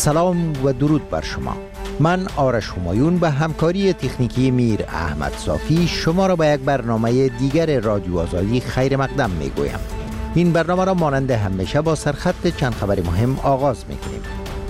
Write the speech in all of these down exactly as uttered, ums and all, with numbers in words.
سلام و درود بر شما. من آرش همایون به همکاری تکنیکی میر احمد صافی شما را به یک برنامه دیگر رادیو آزادی خیر مقدم می گویم. این برنامه را مانند همیشه با سرخط چند خبر مهم آغاز می کنیم.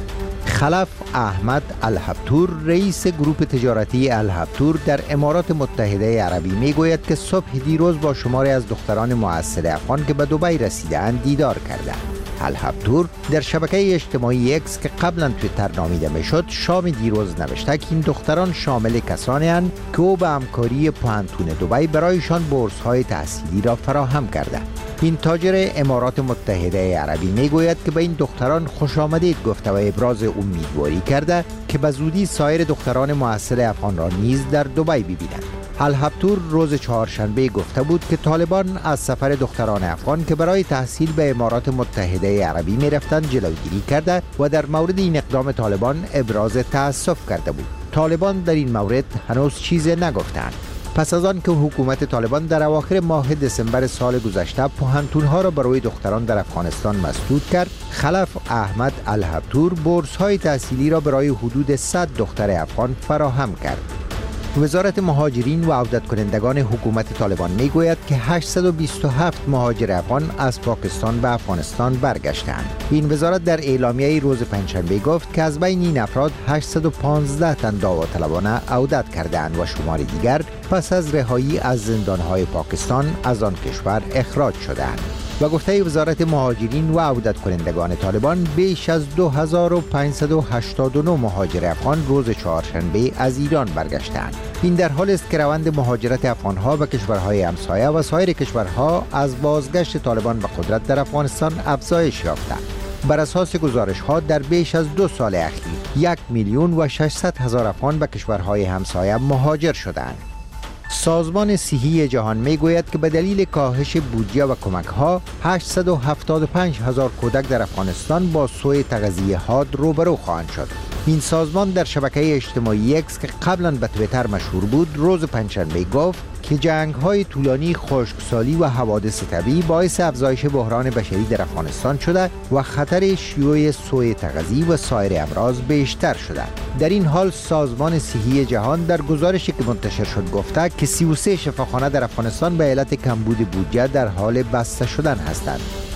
خلف احمد الهبتور رئیس گروپ تجارتی الهبتور در امارات متحده عربی می گوید که صبح دیروز با شماری از دختران معسل افغان که به دبی رسیدند دیدار کرده. الهبتور در شبکه اجتماعی اکس که قبلا توییتر نامیده میشد شام دیروز نوشته که این دختران شامل کسانی اند که او به همکاری پوهنتون دبی برایشان بورس‌های تحصیلی را فراهم کرده. این تاجر امارات متحده عربی میگوید که به این دختران خوش آمدید گفته و ابراز امیدواری کرده که به زودی سایر دختران معسل افغان را نیز در دبی ببینند. الهبتور روز چهارشنبه گفته بود که طالبان از سفر دختران افغان که برای تحصیل به امارات متحده عربی می رفتند جلوگیری کرده و در مورد این اقدام طالبان ابراز تأسف کرده بود. طالبان در این مورد هنوز چیزی نگفتند. پس از آن که حکومت طالبان در اواخر ماه دسامبر سال گذشته پوهنتون‌ها را برای دختران در افغانستان مسدود کرد، خلف احمد الهبتور بورس‌های تحصیلی را برای حدود صد دختر افغان فراهم کرد. وزارت مهاجرین و عودت کنندگان حکومت طالبان می گوید که هشتصد و بیست و هفت مهاجر افغان از پاکستان به افغانستان برگشتند. این وزارت در اعلامیه روز پنجشنبه گفت که از بین این افراد هشتصد و پانزده تن داوطلبانه عودت کردند و شمار دیگر پس از رهایی از زندانهای پاکستان از آن کشور اخراج شدند. و گفته وزارت مهاجرین و عودت کنندگان طالبان بیش از دو هزار و پانصد و هشتاد و نه مهاجر افغان روز چهارشنبه از ایران برگشتند. این در حالی است که روند مهاجرت افغانها به کشورهای همسایه و سایر کشورها از بازگشت طالبان به قدرت در افغانستان افزایش یافته. بر اساس گزارش‌ها در بیش از دو سال اخیر یک میلیون و ششصد هزار افغان به کشورهای همسایه مهاجر شدند. سازمان صحی جهان می گوید که به دلیل کاهش بودجه و کمک‌ها هشتصد و هفتاد و پنج هزار کودک در افغانستان با سوء تغذیه حاد روبرو خواهند شد. این سازمان در شبکه اجتماعی اکس که قبلا به توییتر مشهور بود روز پنجشنبه گفت که جنگ‌های طولانی، خشکسالی و حوادث طبیعی باعث افزایش بحران بشری در افغانستان شده و خطر شیوع سوء تغذیه و سایر امراض بیشتر شده. در این حال سازمان صحی جهان در گزارشی که منتشر شد گفته که سی و سه شفاخانه در افغانستان به علت کمبود بودجه در حال بسته شدن هستند.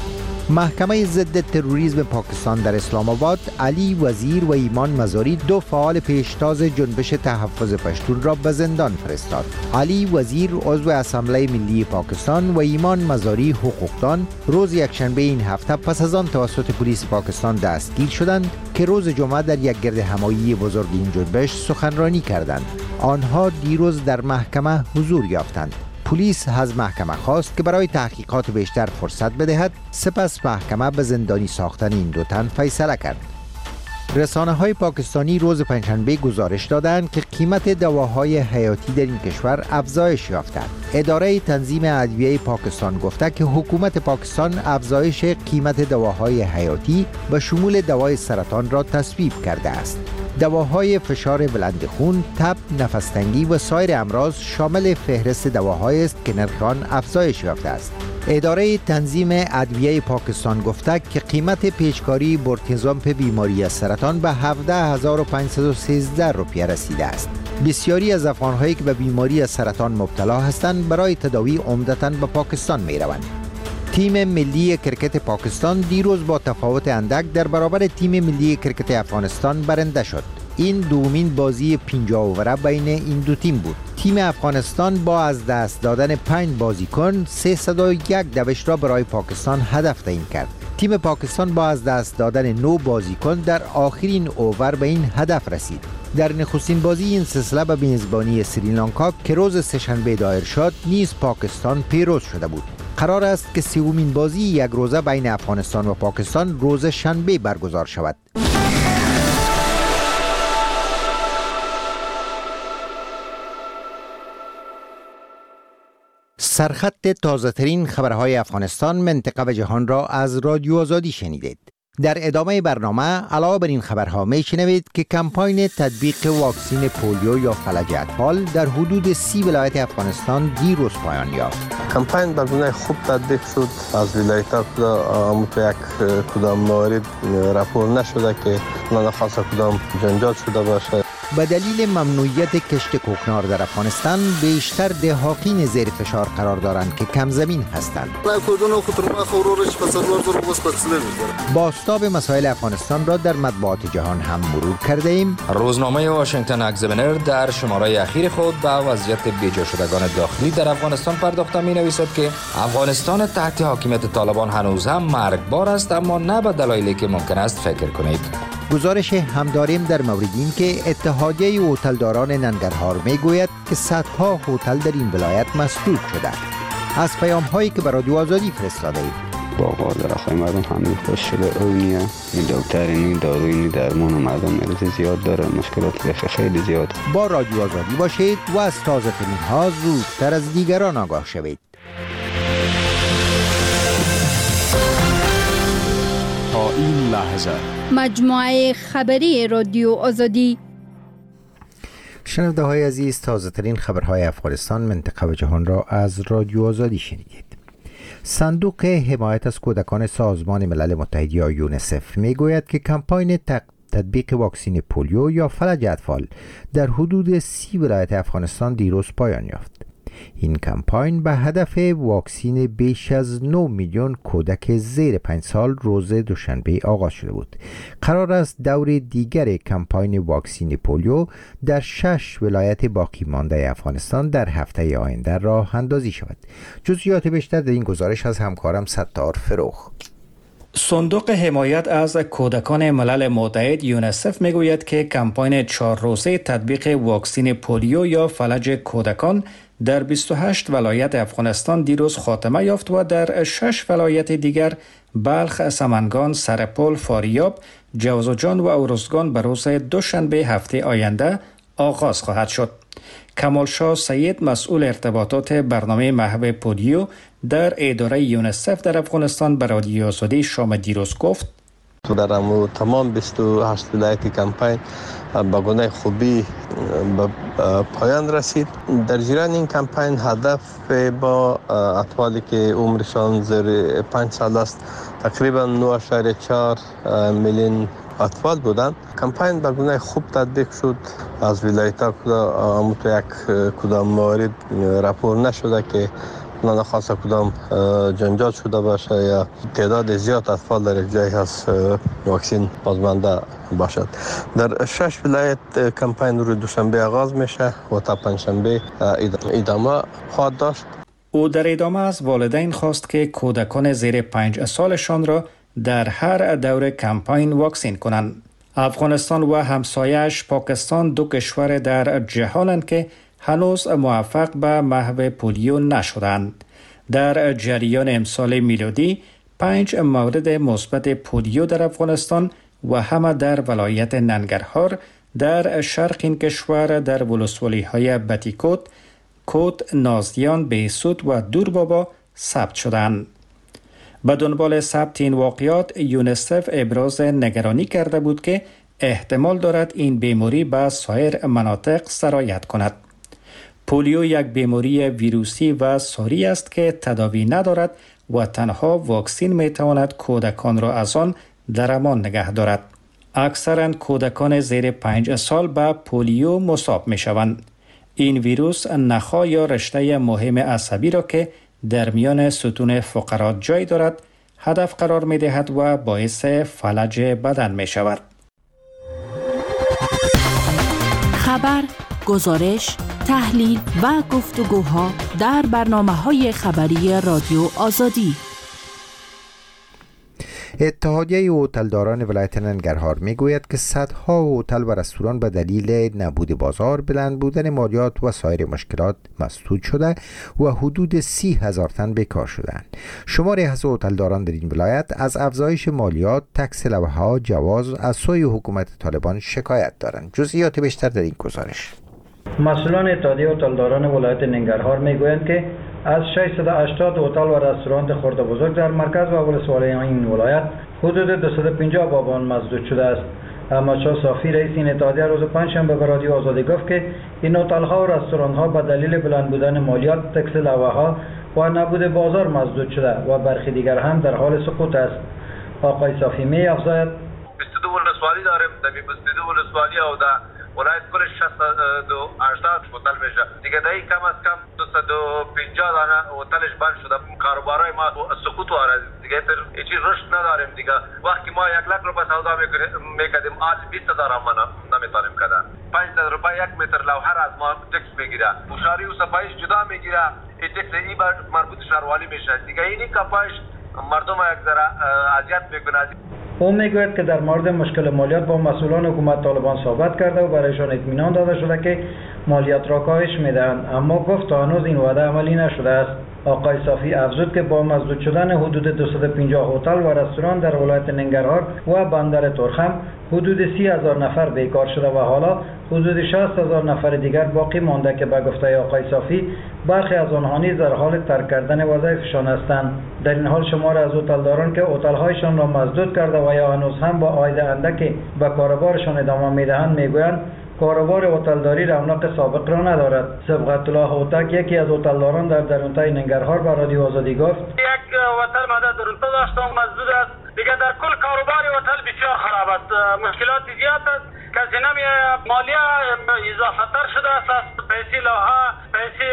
محکمه ضد تروریسم پاکستان در اسلام آباد علی وزیر و ایمان مزاری دو فعال پیشتاز جنبش تحفظ پشتون را به زندان فرستاد. علی وزیر عضو اسامبله ملی پاکستان و ایمان مزاری حقوقدان روز یکشنبه این هفته پس از آن توسط پلیس پاکستان دستگیر شدند که روز جمعه در یک گرد همایی بزرگ این جنبش سخنرانی کردند. آنها دیروز در محکمه حضور یافتند. پلیس از محکمه خواست که برای تحقیقات بیشتر فرصت بدهد، سپس محکمه به زندانی ساختن این دو تن فیصله کرد. رسانه‌های پاکستانی روز پنجشنبه گزارش دادند که قیمت دواهای حیاتی در این کشور افزایش یافته است. اداره تنظیم ادویه پاکستان گفته که حکومت پاکستان افزایش قیمت دواهای حیاتی به شمول دوای سرطان را تصویب کرده است. دواهای فشار بلند خون، تب، نفس‌تنگی و سایر امراض شامل فهرست دواهایی است که نرخ آن افزایش یافته است. اداره تنظیم ادویه پاکستان گفته که قیمت پیشکاری برتزامپ بیماری از سرطان به هفده هزار و پانصد و سیزده روپیه رسیده است. بسیاری از افغان‌هایی که به بیماری از سرطان مبتلا هستند برای تداوی عمدتاً به پاکستان می‌روند. تیم ملی کرکت پاکستان دیروز با تفاوت اندک در برابر تیم ملی کرکت افغانستان برنده شد. این دومین بازی پنجاه اووره بین این دو تیم بود. تیم افغانستان با از دست دادن پنج بازیکن سیصد و یک دوش را برای پاکستان هدف تعیین کرد. تیم پاکستان با از دست دادن نه بازیکن در آخرین اوور به این هدف رسید. در نخستین بازی این سلسله به میزبانی سریلانکا که روز سه‌شنبه دایر شد نیز پاکستان پیروز شده بود. قرار است که سومین بازی یک روزه بین افغانستان و پاکستان روز شنبه برگزار شود. سرخط تازه‌ترین خبرهای افغانستان، منطقه و جهان را از رادیو آزادی شنیدید. در ادامه برنامه علاوه بر این خبرها میشنوید که کمپاین تطبیق واکسن پولیو یا فلج اطفال در حدود سی ولایت افغانستان دیروز پایان یافت. کمپاین به گونه خوب تطبیق شد. از ولایت‌ها که یک کدام موارد راپور نشده که ناخواسته کدام جنجال شده باشه. به دلیل ممنوعیت کشت کوکنار در افغانستان بیشتر دهاقین زیر فشار قرار دارند که کم زمین هستند. بازتاب مسائل افغانستان را در مطبوعات جهان هم مرور کرده ایم. روزنامه واشنگتن اگزامینر در شماره اخیر خود به وضعیت بیجا شدگان داخلی در افغانستان پرداخته می نویسد که افغانستان تحت حاکمیت طالبان هنوز هم مرگبار است، اما نه به دلایلی که ممکن است فکر کنید. گزارش هم داریم در مورد این که اتحادیه هتلداران ننگرهار میگوید که صدها هتل در این ولایت مسدود شده. از پیام هایی که به رادیو آزادی فرستاده اید. باقا درخواه مردم همین خوش شده اونیه این دکتر این داروی این درمان و مردم مرض زیاد داره، مشکلات خیلی زیاد. با رادیو آزادی باشید و از تازه ترین ها زودتر از دیگران آگاه شوید. تا این لحظه مجموعه خبری رادیو آزادی. شنونده های عزیز، تازه ترین خبرهای افغانستان، منطقه و جهان را از رادیو آزادی شنیدید. صندوق حمایت از کودکان سازمان ملل متحد یا یونیسف می گوید که کمپاین تطبیق واکسن پولیو یا فلج اطفال در حدود سی ولایت افغانستان دیروز پایان یافت. این کمپاین به هدف واکسن بیش از نه میلیون کودک زیر پنج سال روز دوشنبه آغاز شده بود. قرار است دور دیگر کمپاین واکسن پولیو در شش ولایت باقی مانده افغانستان در هفته آینده راه اندازی شود. جزئیات بیشتر در این گزارش از همکارم ستار فروخ. صندوق حمایت از کودکان ملل متحد یونیسف میگوید که کمپاین چهار روزه تطبیق واکسن پولیو یا فلج کودکان در بیست و هشت ولایت افغانستان دیروز خاتمه یافت و در شش ولایت دیگر بلخ، سمنگان، سرپل، فاریاب، جوزجان و ارزگان به روز دوشنبه هفته آینده آغاز خواهد شد. کمالشاه سید، مسئول ارتباطات برنامه محو پولیو در اداره یونیسف در افغانستان، به رادیو آزادی شام دیروز گفت: در امو تمام بیست و هشت ولایت کمپاین به گونه خوبی به پایان رسید. در جریان این کمپاین هدف با اطفالی که عمرشان زیر پنج سال است تقریبا نه اشاره چهار میلیون اطفال بودند. کمپاین به گونه خوب تطبیق شد. از ولایت‌ها که یک کدام موارد راپور نشده که ناخواسته کدام جنجال شده باشه یا تعداد زیاد اطفال در یک جای هست واکسن بازمانده باشد. در شش ولایت کمپاین روز دوشنبه آغاز میشه و تا پنجشنبه ادامه خواهد داشت. او در ادامه از والدین خواست که کودکان زیر پنج سالشان را در هر دور کمپاین واکسن کنند. افغانستان و همسایه‌اش پاکستان دو کشور در جهانند که هنوز موفق به محو پولیو نشدند. در جریان امسال میلادی پنج مورد مثبت پولیو در افغانستان و همه در ولایت ننگرهار در شرق این کشور در ولسوالی های بتیکوت، کوت، نازیان، بهسود و دوربابا ثبت شدند. به دنبال ثبت این واقعات یونیسف ابراز نگرانی کرده بود که احتمال دارد این بیماری به سایر مناطق سرایت کند. پولیو یک بیماری ویروسی و ساری است که تداوی ندارد و تنها واکسن می تواند کودکان را از آن در امان نگه دارد. اکثرا کودکان زیر پنج سال به پولیو مصاب می شوند. این ویروس نخا یا رشته مهم عصبی را که در میان ستون فقرات جای دارد هدف قرار می دهد و باعث فلج بدن می شود. خبر، گزارش، تحلیل و گفتگوها در برنامه‌های خبری رادیو آزادی. اتحادیه هتلداران ولایت ننگرهار میگوید که صدها هتل و رستوران به دلیل نبود بازار، بلند بودن مالیات و سایر مشکلات مسدود شده و حدود سی هزار تن بیکار شدند. شماری از هتلداران در این ولایت از افزایش مالیات، تکس لوحه‌ها، جواز از سوی حکومت طالبان شکایت دارند. جزئیات بیشتر در این گزارش. مسئولان اتحادیه هتلداران ولایت ننگرهار میگویند که از ششصد و هشتاد هتل و رستوران خرد و بزرگ در مرکز و ولسوالی این ولایت حدود دویست و پنجاه بابان مسدود شده است. احمد شاه صافی رئیس این اتحادیه روز پنجشنبه به رادیو آزادی گفت که این هتل‌ها و رستوران‌ها به دلیل بلند بودن مالیات، تکس لوحه‌ها و نبود بازار مسدود شده و برخی دیگر هم در حال سقوط است. آقای صافی می افزاید: بیست و دو ولسوالی داریم، در بیست و دو ولسوالی او در ولایت کلش شصت و هشتاد هتل میشه دیگه. دایی کم از کم دویست و پنجاه دانه هتلش بند شده. کاروبارای ما سقوط وارد دیگه، هیچ رشد نداریم دیگه. وقتی ما یک لک روپیه سودا میکردیم آج بیست هزار هم نمیتونیم کردن. پنج هزار روپیه یک متر لوحه را از ما تکس میگیره. پوشاری و صفاییش جدا میگیره. این تکس ای بر مربوط شهروالی میشه دیگه. اینی کپایش مردم یک ذره اذیت میکنه. او میگوید که در مورد مشکل مالیات با مسئولان حکومت طالبان صحبت کرده و برایشان اطمینان داده شده که مالیات را کاهش میدهند، اما گفت تا هنوز این وعده عملی نشده است. آقای صافی افزود که با مسدود شدن حدود دویست و پنجاه هتل و رستوران در ولایت ننگرهار و بندر ترخم حدود سی هزار نفر بیکار شده و حالا حدود شصت هزار نفر دیگر باقی مانده که به گفته آقای صافی برخی از آنها نیز در حال ترک کردن وظایفشان هستند. در این حال شمار از هتلداران که هتل‌هایشان را مسدود کرده و یا هنوز هم با عاید اندکی به کاروبارشان ادامه میدهند میگویند کاروبار هتلداری رونق سابق را ندارد. صبغت الله هوتک یکی از هتلداران در درونتای ننگرهار به رادیو آزادی گفت: یک هتل ما در درونتا داشتم مسدود است دیگه. در کل کاروبار هتل بسیار خراب است، مشکلات زیاد است. کسی نمی مالیه اضافه تر شده است، پیسی لوحه، پیسی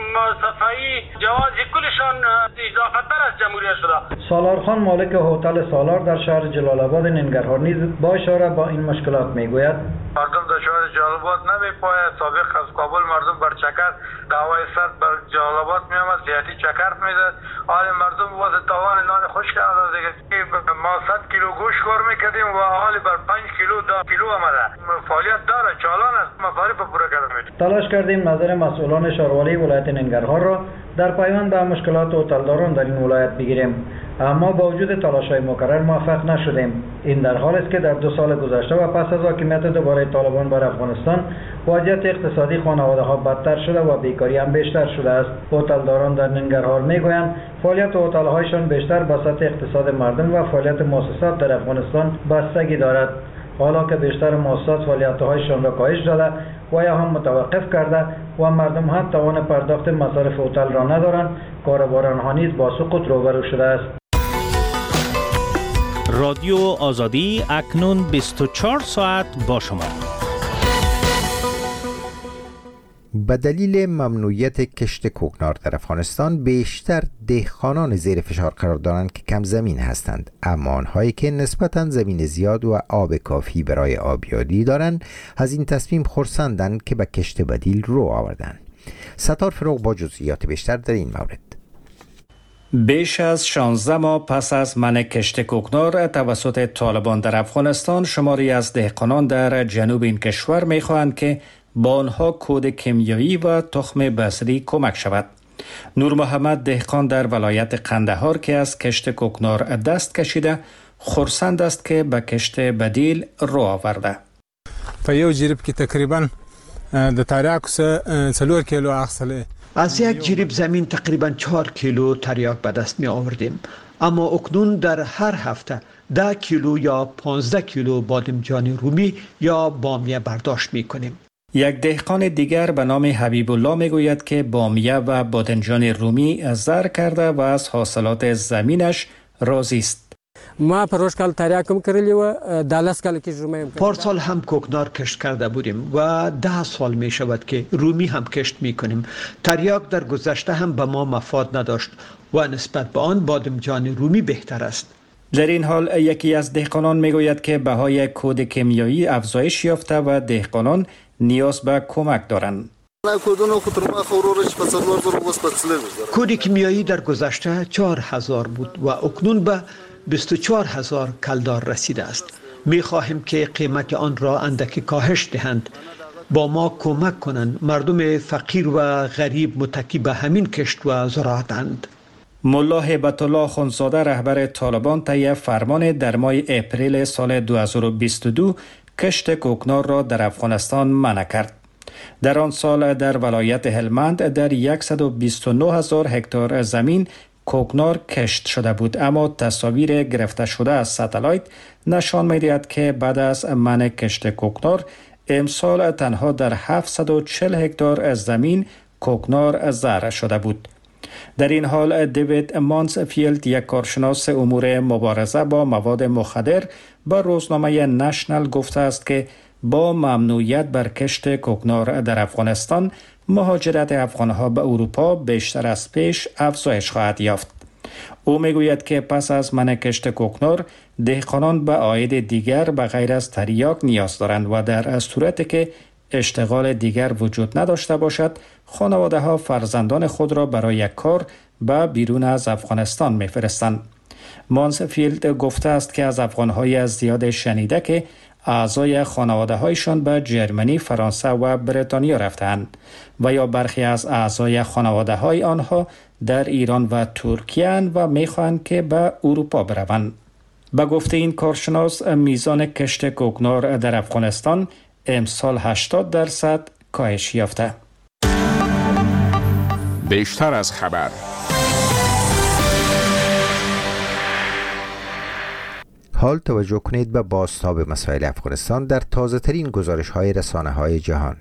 صفایی، جوازی کلشان اضافه تر از جمهوریت شده. سالار خان مالک هتل سالار در شهر جلال آباد ننگرهار نیز با اشاره با این مشکلات میگوید: مردم در شهر جلال آباد نمیپاید. سابق از کابل مردم بر چکر دعوای صد بر جلال آباد میامد، زیادی چکر میداد. حال مردم واسه تاوان نان خوش کرده دیگه. ما صد کیلو گوشت کار میکردیم و حال بر پنج کیلو ده کیلو آمده. فعالیت داره، چالان است، مصارف پورا کرده. تلاش کردیم نظر مسئولان شهروالی ولایت ننگرهار را در پیوند به مشکلات هتلداران در این ولایت بگیریم، اما با وجود تلاش‌های مکرر موفق نشدیم. این در حال است که در دو سال گذشته و پس از حاکمیت دوباره طالبان بر افغانستان وضعیت اقتصادی خانواده‌ها بدتر شده و بیکاری هم بیشتر شده است. هتلداران در ننگرهار میگویند فعالیت هتل‌هایشان بیشتر به سطح اقتصاد مردم و فعالیت مؤسسات در افغانستان بستگی دارد. حالا که بیشتر مؤسسات فعالیت‌هایشان را کاهش داده و یا هم متوقف کرده و مردم هم توان پرداخت مصارف هتل را ندارند، کاربران ها نیز با سقوط روبرو شده است. رادیو آزادی اکنون بیست و چهار ساعت با شما. به دلیل ممنوعیت کشت کوکنار در افغانستان بیشتر دهقانان زیر فشار قرار دارند که کم زمین هستند، اما آنهایی که نسبتاً زمین زیاد و آب کافی برای آبیاری دارند از این تصمیم خرسندند که به کشت بدیل رو آوردند. ستار فروغ با جزئیات بیشتر در این مورد. بیش از شانزده ماه پس از منع کشت کوکنار توسط طالبان در افغانستان، شماری از دهقانان در جنوب این کشور می‌خواهند که با آنها کود کیمیایی و تخم بذری کمک شود. نور محمد دهقان در ولایت قندهار که از کشت کوکنار دست کشیده، خرسند است که به کشت بدیل رو آورده. په یو جریب کې تقریبا د تریاکو څلور کیلو اخسله. از یک جریب زمین تقریبا چهار کیلو تریاک به دست می آوردیم، اما اکنون در هر هفته ده کیلو یا پانزده کیلو بادمجان رومی یا بامیه برداشت می کنیم. یک دهقان دیگر به نام حبیب الله می گوید که بامیه و بادمجان رومی زر کرده و از حاصلات زمینش راضی است. ما پروش کال تریاکم کردیم و دالس کال که رومی. پارسال هم کوکنار کشت کرده بودیم و ده سال می شود که رومی هم کشت می کنیم. تریاک در گذشته هم به ما مفاد نداشت و نسبت به آن بادمجان رومی بهتر است. در این حال یکی از دهقانان می گوید که بهای کود کیمیایی افزایش یافته و دهقانان نیاز به کمک دارند. کود کیمیایی در گذشته چهار هزار بود و اکنون به بیست و چهار هزار کلدار رسیده است. می خواهیم که قیمت آن را اندکی کاهش دهند، با ما کمک کنند. مردم فقیر و غریب متکی به همین کشت و زراعتند. ملا هیبت الله خونزاده رهبر طالبان طی فرمان در ماه اپریل سال دو هزار و بیست و دو کشت کوکنار را در افغانستان منع کرد. در آن سال در ولایت هلمند در صد و بیست و نه هزار هکتار زمین کوکنار کشت شده بود، اما تصاویر گرفته شده از ساتلایت نشان می‌دهد که بعد از منع کشت کوکنار امسال تنها در هفتصد و چهل هکتار از زمین کوکنار زرع شده بود. در این حال دیوید مانسفیلد، یک کارشناس امور مبارزه با مواد مخدر، با روزنامه نشنل گفته است که با ممنوعیت بر کشت کوکنار در افغانستان، مهاجرت افغانها به اروپا بیشتر از پیش افزایش خواهد یافت. او میگوید که پس از منع کشت کوکنار، دهقانان به عاید دیگر به غیر از تریاک نیاز دارند و در صورتی که اشتغال دیگر وجود نداشته باشد، خانواده ها فرزندان خود را برای کار به بیرون از افغانستان میفرستند. مانسفیلد گفته است که از افغانهای از زیاد شنیده که اعضای خانواده هایشان به جرمنی، فرانسه و بریتانیا رفتند و یا برخی از اعضای خانواده های آنها در ایران و ترکیه و میخواهند که به اروپا بروند. به گفته این کارشناس، میزان کشت کوکنار در افغانستان امسال هشتاد درصد کاهش یافته. بیشتر از خبر. حال توجه کنید به بازتاب مسائل افغانستان در تازه ترین گزارش های رسانه های جهان.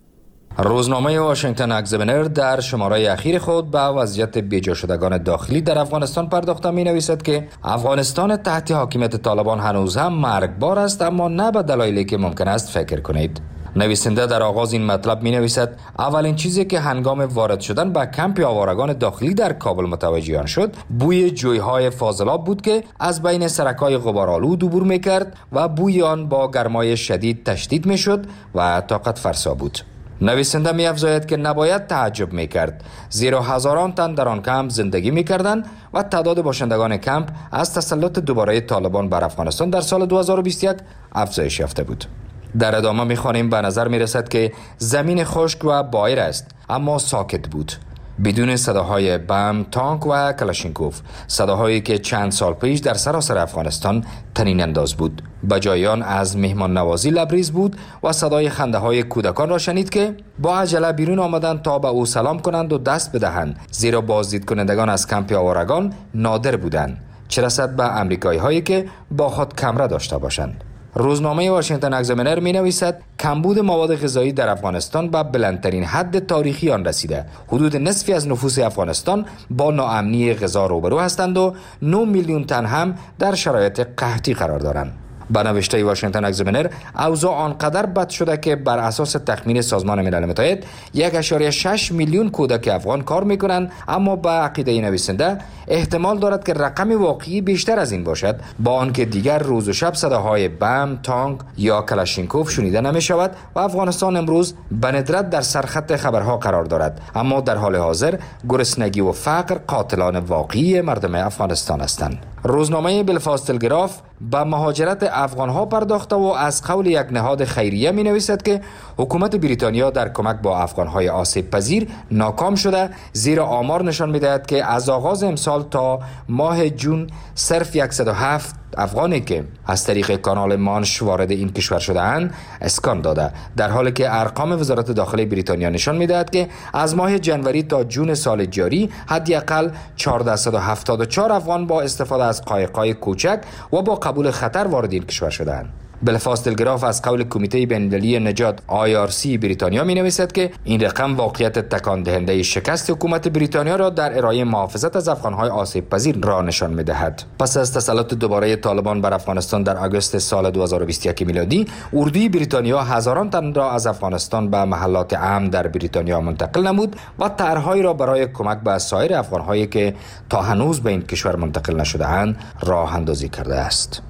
روزنامه واشنگتن اگزامینر در شماره اخیر خود به وضعیت بیجا شدگان داخلی در افغانستان پرداخته می نویسد که افغانستان تحت حاکمیت طالبان هنوز هم مرگبار است، اما نه به دلایلی که ممکن است فکر کنید. نویسنده در آغاز این مطلب می نویسد اولین چیزی که هنگام وارد شدن به کمپ آوارگان داخلی در کابل متوجه آن شد، بوی جویهای فاضلاب بود که از بین سرکای غبارآلود عبور می کرد و بوی آن با گرمای شدید تشدید می شد و طاقت فرسا بود. نویسنده می افزاید که نباید تعجب می کرد، زیرا هزاران تن در آن کمپ زندگی می کردند و تعداد باشندگان کمپ از تسلط دوباره طالبان بر افغانستان در سال دو هزار و بیست و یک افزایش یافته بود. در ادامه می خوانیم به نظر می رسد که زمین خشک و بایر است، اما ساکت بود، بدون صداهای بم، تانک و کلاشینکوف، صداهایی که چند سال پیش در سراسر افغانستان طنین انداز بود. بجای آن از مهمان نوازی لبریز بود و صدای خنده های کودکان را شنید که با عجله بیرون آمدند تا به او سلام کنند و دست بدهند، زیرا بازدید کنندگان از کمپ آوارگان نادر بودند، چه رسد به امریکایی هایی که با خود کمره داشته باشند. روزنامه واشنگتن اگزامینر می نویسد کمبود مواد غذایی در افغانستان به بلندترین حد تاریخی آن رسیده. حدود نصفی از نفوس افغانستان با ناامنی غذا روبرو هستند و نه میلیون تن هم در شرایط قحطی قرار دارند. به نوشته واشنگتن اگزامینر، اوضاع آنقدر بد شده که بر اساس تخمین سازمان ملل متحد یک و شش میلیون کودک افغان کار میکنند، اما به عقیده نویسنده احتمال دارد که رقم واقعی بیشتر از این باشد، با آنکه دیگر روز و شب صداهای بم، تانک یا کلاشینکوف شنیده نمی شود و افغانستان امروز به ندرت در سرخط خبرها قرار دارد، اما در حال حاضر گرسنگی و فقر قاتلان واقعی مردم افغانستان هستند. روزنامه بلفاست تلگراف به مهاجرت افغانها پرداخته و از قول یک نهاد خیریه می نویسد که حکومت بریتانیا در کمک با افغانهای آسیب پذیر ناکام شده، زیرا آمار نشان می دهد که از آغاز امسال تا ماه جون صرف صد و هفت افغانی که از طریق کانال مانش وارد این کشور شده اند اسکان داده، در حالی که ارقام وزارت داخلی بریتانیا نشان می دهد که از ماه جنوری تا جون سال جاری حداقل چهارصد و هفتاد و چهار افغان با استفاده از قایق‌های کوچک و با قبول خطر وارد این کشور شدند. بلفاست تلگراف از قول کمیته بین‌المللی نجات آی آر سی بریتانیا می نویسد که این رقم واقعیت تکان دهنده شکست حکومت بریتانیا را در ارائه محافظت از افغانهای آسیب پذیر را نشان می دهد. پس از تسلط دوباره طالبان بر افغانستان در آگوست سال دو هزار و بیست و یک میلادی، اردوی بریتانیا هزاران تن را از افغانستان به محلات امن در بریتانیا منتقل نمود و طرحهایی را برای کمک به سایر افغانهایی که تا هنوز به این کشور منتقل نشده اند راه اندازی کرده است.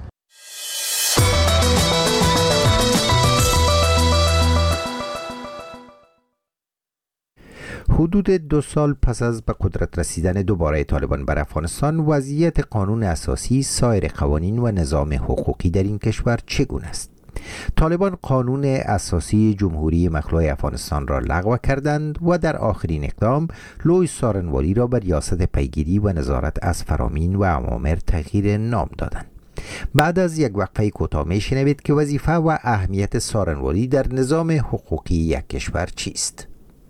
حدود دو سال پس از به قدرت رسیدن دوباره طالبان بر افغانستان، وضعیت قانون اساسی، سایر قوانین و نظام حقوقی در این کشور چگونه است؟ طالبان قانون اساسی جمهوری مخلوع افغانستان را لغو کردند و در آخرین اقدام لوی سارنوالی را به ریاست پیگیری و نظارت از فرامین و اوامر تغییر نام دادند. بعد از یک وقفه کوتاه میشنوید که وظیفه و اهمیت سارنوالی در نظام حقوقی یک کشور چیست.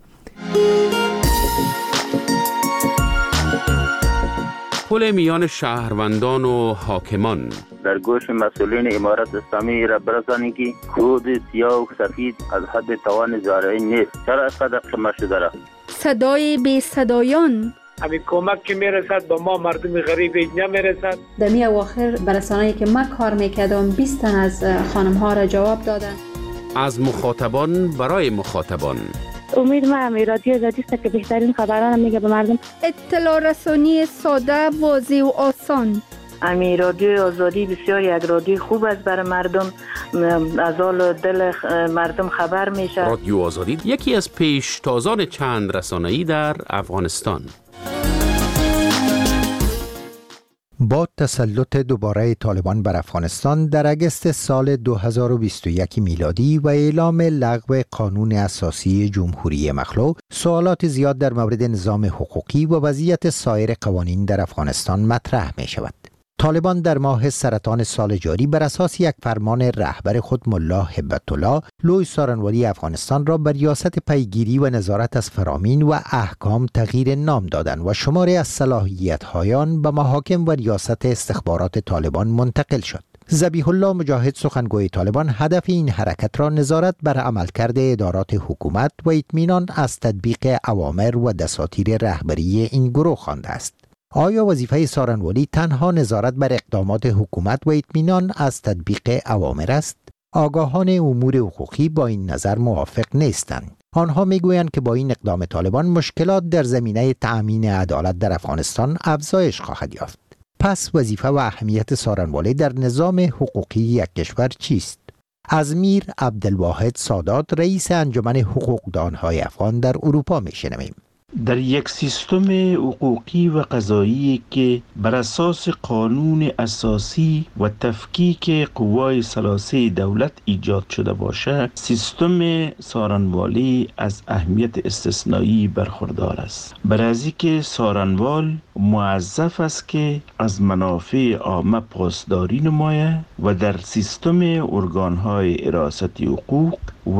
پل میان شهروندان و حاکمان در گوش مسئولین امارت اسلامی را برسانی که کود سیاه و سفید از حد توان زارعی نیست. چرا از قدر قمه شده را؟ صدای بی صدایان همین کمک که میرسد با ما مردم غریب اینجا میرسد. در می اواخر برسانه‌ای که من کار میکردم بیست تن از خانم ها را جواب دادن. از مخاطبان برای مخاطبان. امید ما هم رادیو آزادی است که بهترین خبران میگه به مردم. اطلاع رسانی ساده، واضح و آسان. امی رادیو آزادی بسیار یک رادیو خوب است برای مردم، از حال دل مردم خبر میشه. رادیو آزادی یکی از پیشتازان چند رسانه‌ای در افغانستان. با تسلط دوباره طالبان بر افغانستان در اگست سال دو هزار و بیست و یک میلادی و اعلام لغو قانون اساسی جمهوری مخلوع، سوالات زیاد در مورد نظام حقوقی و وضعیت سایر قوانین در افغانستان مطرح می شود. طالبان در ماه سرطان سال جاری بر اساس یک فرمان رهبر خود ملا هبت الله، لوی سارنوالی افغانستان را بر ریاست پیگیری و نظارت از فرامین و احکام تغییر نام دادند و شماری از صلاحیت‌های آن به محاکم و ریاست استخبارات طالبان منتقل شد. ذبیح الله مجاهد، سخنگوی طالبان، هدف این حرکت را نظارت بر عملکرد ادارات حکومت و اطمینان از تطبیق اوامر و دساتیر رهبری این گروه خوانده است. آیا وظیفه سارنوالی تنها نظارت بر اقدامات حکومت و اطمینان از تطبیق اوامر است؟ آگاهان امور حقوقی با این نظر موافق نیستند. آنها میگویند که با این اقدام طالبان مشکلات در زمینه تأمین عدالت در افغانستان افزایش خواهد یافت. پس وظیفه و اهمیت سارنوالی در نظام حقوقی یک کشور چیست؟ از میر عبدالواحد سادات، رئیس انجمن حقوقدانهای افغان در اروپا میشنویم. در یک سیستم حقوقی و قضایی که بر اساس قانون اساسی و تفکیک قوای ثلاثه دولت ایجاد شده باشد، سیستم سارنوالی از اهمیت استثنایی برخوردار است. برای از اینکه سارنوال موظف است که از منافع عامه پاسداری نماید و در سیستم ارگانهای حراست حقوق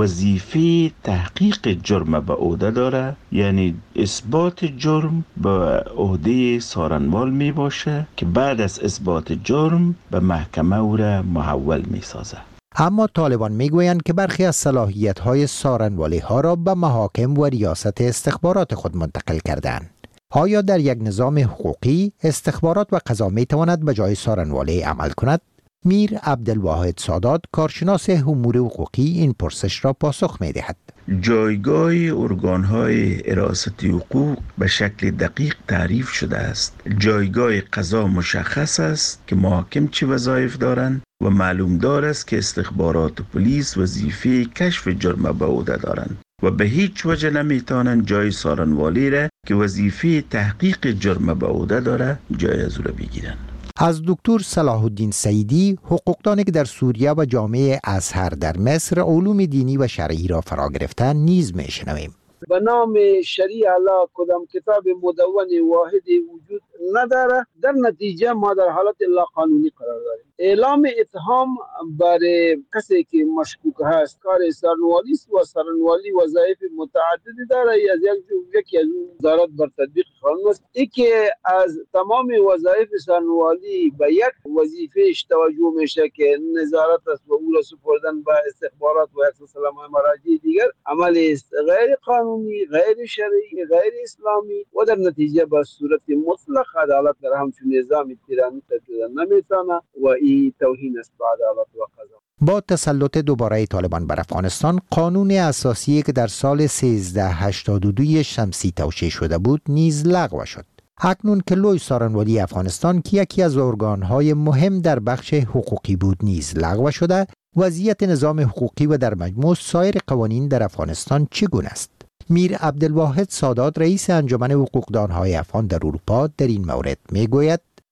وظیفه تحقیق جرم به عهده داره، یعنی اثبات جرم به عهده سارنوال می باشه که بعد از اثبات جرم به محکمه او را محول می سازه. اما طالبان می گویند که برخی از صلاحیت‌های سارنوالی ها را به محاکم و ریاست استخبارات خود منتقل کردند. آیا در یک نظام حقوقی استخبارات و قضا می تواند به جای سارنوالی عمل کند؟ میر عبدالواحد سادات، کارشناس امور حقوقی، این پرسش را پاسخ می دهد. جایگاه ارگانهای حراست حقوق به شکل دقیق تعریف شده است. جایگاه قضا مشخص است که محاکم چه وظایف دارند و معلوم دار است که استخبارات و پلیس وظیفه کشف جرم به عهده دارند و به هیچ وجه نمیتوانند جای سارنوالی را که وظیفه تحقیق جرم به عهده داره جای از او را بگیرند. از دکتر صلاح الدین سعیدی، حقوقدانی که در سوریه و جامعه ازهر در مصر علوم دینی و شرعی را فرا گرفتند، نیز میشنویم. به نام شریع الله کدام کتاب مدون واحدی وجود نداره. در نتیجه ما در حالت لا قانونی قرار داریم. اعلام اتهام برای کسی که مشکوک هست کار سارنوالی است و سارنوالی وظایف متعددی داره. از یک یکی از اون وزارت بر تطبیق قانون است. ای که از تمام وظایف سارنوالی به یک وظیفهش توجه میشه که نظارت است و او را سپردن به استخبارات و یک سلسله مراجع دیگر، عمل است غیر قانونی، غیر شرعی، غیر اسلامی و در نتیجه به صورت مطلق عدالت در همچون نظام تیرانی تطبیق نمیتونه و این توهین است به عدالت و قضا. با تسلط دوباره طالبان بر افغانستان، قانون اساسی که در سال سیزده هشتاد و دو شمسی توشیح شده بود نیز لغو شد. اکنون که لوی سارنوالی افغانستان که یکی از ارگانهای مهم در بخش حقوقی بود نیز لغو شده، وضعیت نظام حقوقی و در مجموع سایر قوانین در افغانستان چگونه است؟ میر عبدالواحد سادات، رئیس انجمن حقوقدانهای افغان در اروپا، در این مورد میگوید: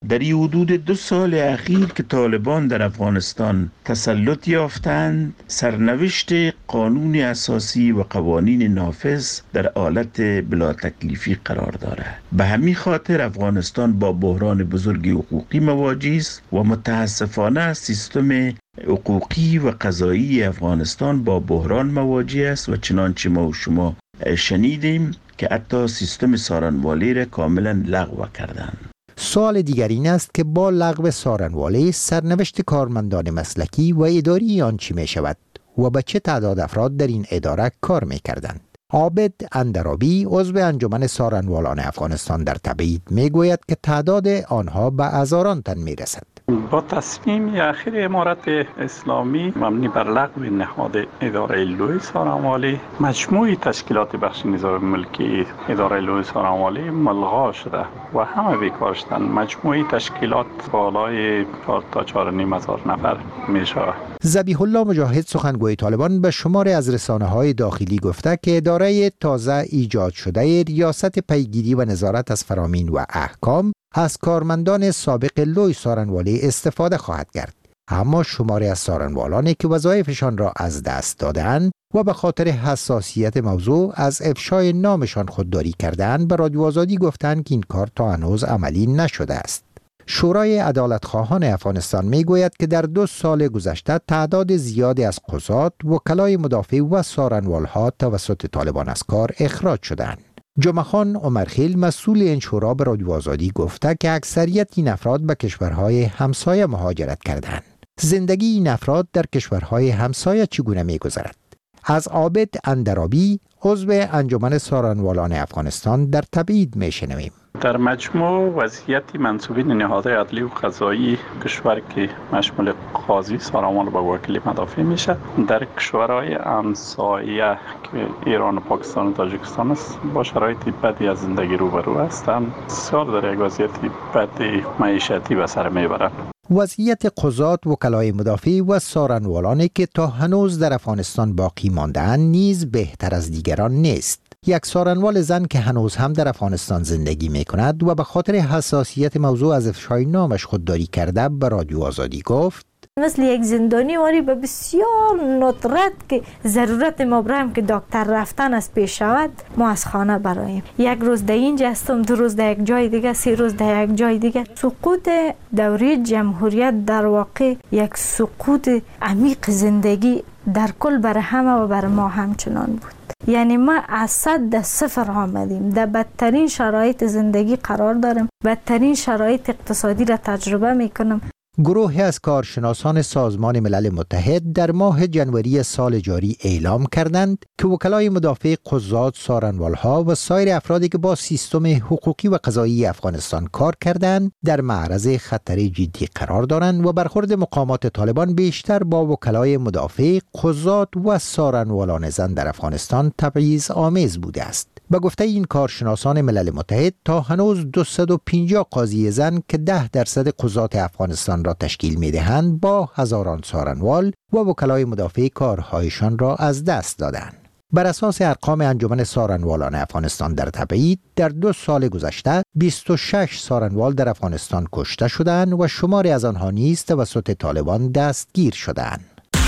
در این حدود دو سال اخیر که طالبان در افغانستان تسلط یافتند، سرنوشت قانون اساسی و قوانین نافذ در حالت بلا تکلیفی قرار دارد. به همین خاطر افغانستان با بحران بزرگی حقوقی مواجه است و متاسفانه سیستم حقوقی و قضایی افغانستان با بحران مواجه است و چنانچه ما و شما شنیدیم که حتی سیستم سارنوالی را کاملا لغو کردند. سوال دیگر این است که با لغو سارنوالی سرنوشت کارمندان مسلکی و اداری آن چی می شود و به چه تعداد افراد در این اداره کار می کردند؟ عابد اندرابی عضو انجمن سارنوالان افغانستان در تبعید می گوید که تعداد آنها به هزاران تن می رسد. با تصمیم اخیر امارت اسلامی مبنی بر لغو نهاد اداره لوی سارنوالی، مجموعی تشکیلات بخش نظام ملکی اداره لوی سارنوالی ملغا شده و همه بیکار شدند. مجموعی تشکیلات بالای چهار تا چهار و نیم هزار نفر می شود. ذبیح الله مجاهد سخنگوی طالبان به شماری از رسانه‌های داخلی گفته که اداره تازه ایجاد شده ریاست پیگیری و نظارت از فرامین و احکام از کارمندان سابق لوی سارنوالی استفاده خواهد کرد. اما شماری از سارنوالانی که وظایفشان را از دست دادند و به خاطر حساسیت موضوع از افشای نامشان خودداری کردند به رادیو آزادی گفتند که این کار تا هنوز عملی نشده است. شورای عدالتخواهان افغانستان میگوید که در دو سال گذشته تعداد زیادی از قضات، وکلای مدافع و سارنوالها توسط طالبان از کار اخراج شدند. جمعه خان عمرخیل مسئول این شورا به رادیو آزادی گفته که اکثریت این افراد به کشورهای همسایه مهاجرت کردند. زندگی این افراد در کشورهای همسایه چگونه می‌گذرد؟ از عابد اندرابی عضو انجمن سارنوالان افغانستان در تبعید میشنویم. در مجموع وضعیت منصوبین نهادهای عدلی و قضایی کشور که مشمول قاضی، سارنوال و وکیل مدافع میشه، در کشورهای همسایه که ایران و پاکستان و تاجیکستان است با شرایط بدی از زندگی روبرو هستند. بسیار در یک وضعیت بدی معیشتی به سر میبرند. وضعیت قضات، وکلای مدافع و سارنوالانی که تا هنوز در افغانستان باقی مانده‌اند نیز بهتر از دیگران نیست. یک سارنوال زن که هنوز هم در افغانستان زندگی می کند و به خاطر حساسیت موضوع از افشای نامش خودداری کرده به رادیو آزادی گفت: مثل یک زندانی واری به بسیار ندرت که ضرورت ما برایم که دکتر رفتن از پیش شود، ما از خانه برایم. یک روز در اینجا هستم، دو روز در یک جای دیگه، سه روز در یک جای دیگه. سقوط دوره جمهوریت در واقع یک سقوط عمیق زندگی در کل بر همه و بر ما همچنان بود. یعنی ما از صد در صفر آمدیم، در بدترین شرایط زندگی قرار داریم، بدترین شرایط اقتصادی را تجربه میکنم. گروهی از کارشناسان سازمان ملل متحد در ماه جنوری سال جاری اعلام کردند که وکلای مدافع قضات، سارنوالها و سایر افرادی که با سیستم حقوقی و قضایی افغانستان کار کردند در معرض خطر جدی قرار دارند و برخورد مقامات طالبان بیشتر با وکلای مدافع قضات و سارنوالان زن در افغانستان تبعیض آمیز بوده است. به گفته این کارشناسان ملل متحد تا هنوز دویست و پنجاه قاضی زن که ده درصد قضات افغانستان را تشکیل می‌دهند با هزاران سارنوال و وکلای مدافع کارهایشان را از دست دادند. بر اساس ارقام انجمن سارنوالان افغانستان در تبعید در دو سال گذشته بیست و شش سارنوال در افغانستان کشته شدند و شماری از آنها نیز توسط طالبان دستگیر شدند.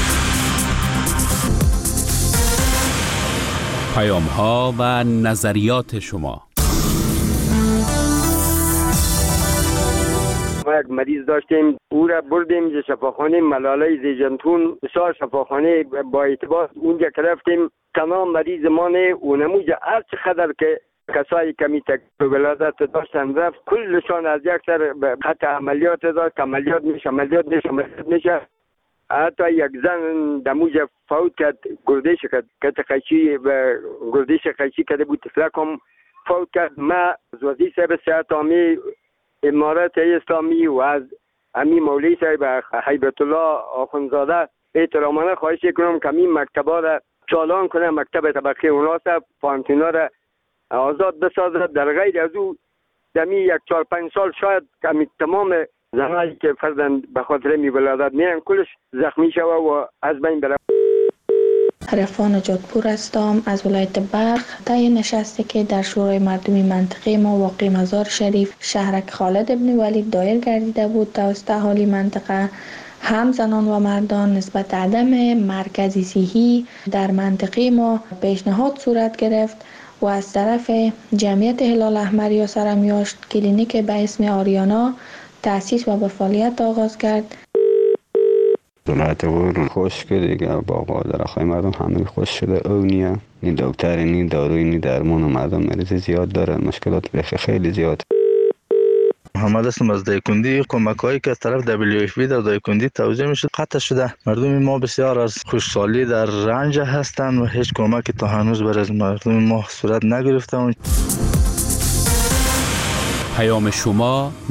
پیام ها و نظریات شما. ما یک مریض داشتیم، او را بردیم ز شفاخانه ملاله زیجنتون، بسیار شفاخانه با اعتبار اونجا که رفتیم، تمام مریض ما نه اونموجه هر چقدر که کسایی کمی تکلیف ولادت داشتن رفت، کلشان از یک سر به خط عملیات داشت، عملیات میشه عملیات میشه عملیات میشه. حتی یک زن دموج فوت کرد، گردش کرد، کت خیشی و گردش خیشی کرده بود، تفلکم فوت کرد. ما از وزیر صاحب صحت عامی امارت اسلامی و از امی مولوی صاحب هیبت الله آخوندزاده احترامانه خواهش کنم که این مکتبا را چالان کنه، مکتب طبقه اوناسا پانتینا را آزاد بسازد. در غیر از او دمی یک چهار پنج سال شاید کمی تمام زنایی که فرزند به خاطر می ولادت میرن کلش زخمی شوه و از بین بره. رفان جادپور هستم از ولایت بلخ. طی نشستی که در شورای مردمی منطقه ما واقع مزار شریف شهرک خالد ابن ولید دایر گردیده بود توسط اهالی منطقه، هم زنان و مردان نسبت عدم مرکزی صحی در منطقه ما پیشنهاد صورت گرفت و از طرف جمعیت هلال احمر یا سرمیاشت کلینیک به اسم آریانا تأسیس و به فعالیت آغاز کرد. ولایت ور خوش که دیگه باقا درخواه مردم همه خوش شده او نیه نی دکتر نی داروی نی درمون و مردم مریض زیاد داره، مشکلات بخی خیلی زیاد. محمد هستم از دایکندی. کمک هایی که از طرف دبلیو اف بی در دایکندی توزیع میشد قطع شده. مردم ما بسیار از خوشحالی در رنج هستند و هیچ کمکی تا هنوز برای مردم ما صورت نگرفته. پیام شما